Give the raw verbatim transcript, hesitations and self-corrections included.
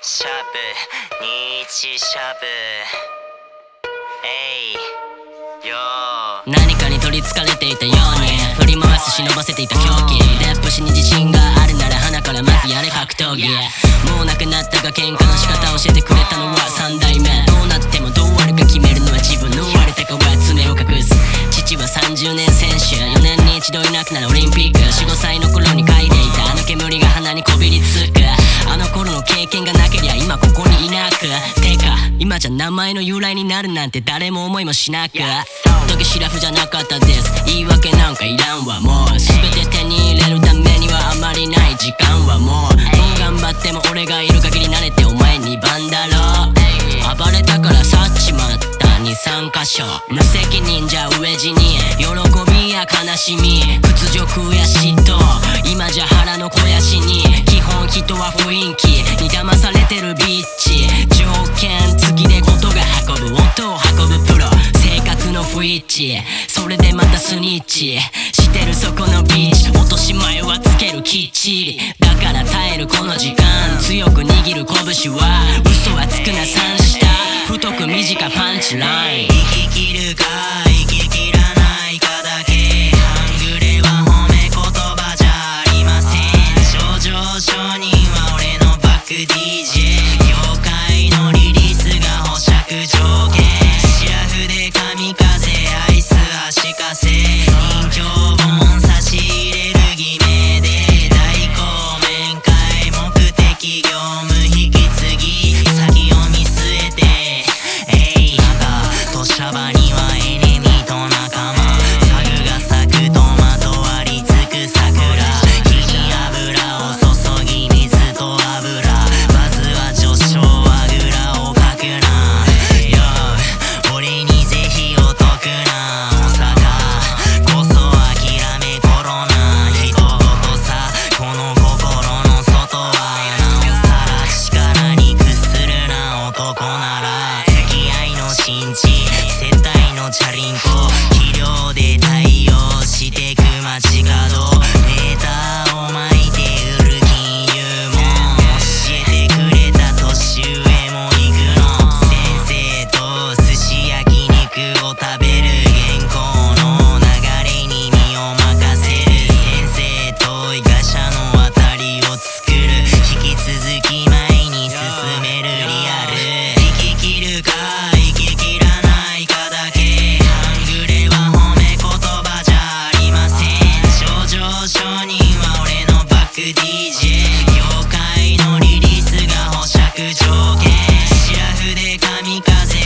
シャープにいちシャープえいよー何かに取りつかれていたように振り回す忍ばせていた狂気デップしに自信があるなら鼻からまずやれ格闘技もうなくなったが喧嘩の仕方を教えてくれたのは三代目どうなってもどうあるか決めるのは自分の割れた顔が爪を隠す父はさんじゅうねん選手よねんに一度いなくなるオリンピック よんごさいの頃に嗅いでいたあの煙が鼻にこびりつくあの頃の経験がなけりゃ今ここにいなくてか今じゃ名前の由来になるなんて誰も思いもしなく時シラフじゃなかったです言い訳なんかいらんわもう全て手に入れるためにはあまりない時間はもうどう頑張っても俺がいる限り慣れてお前にばんだろ暴れたから去っちまったにさん箇所無責任じゃ飢え死に喜びや悲しみ屈辱や嫉妬今じゃ腹の肥やしに基本人は雰囲気に騙されてるビッチ条件付きでことが運ぶ音を運ぶプロ性格の不一致それでまたスニッチしてるそこのビーチ落とし前はつけるきっちりだから耐えるこの時間強く握る拳は嘘はつくな三下太く短パンチライン生き切るか生き切らないかだけ半グレは褒め言葉じゃありません症状承認は俺のバック ディージェー 業界のリリースが保釈条件シラフで神風アイスはしかせ人形本差し入れる偽名で代行面会目的業務引き継ぎ先を見据えてえい赤とシャバにはエネミーと仲間サグが咲くトマト割りつく桜火に油を注ぎ水と油まずは序章あぐらをかくなよ俺にぜひお得な大阪こそ諦めコロナ人事さこの心の外はなおさら力に屈するな男なら付き合いの新地接待のチャリンコ肥料で対応してく街角メーターを巻いて売る金融も教えてくれた年上も行くの先生と寿司焼肉を食べる原稿の流れに身を任せる先生と医学者の渡りを作る引き続き前に進めるリアル生き切るか生き切らないかだけ半グレは褒め言葉じゃありません症状承認は俺のバック ディージェー 業界のリリースが保釈条件シラフで神風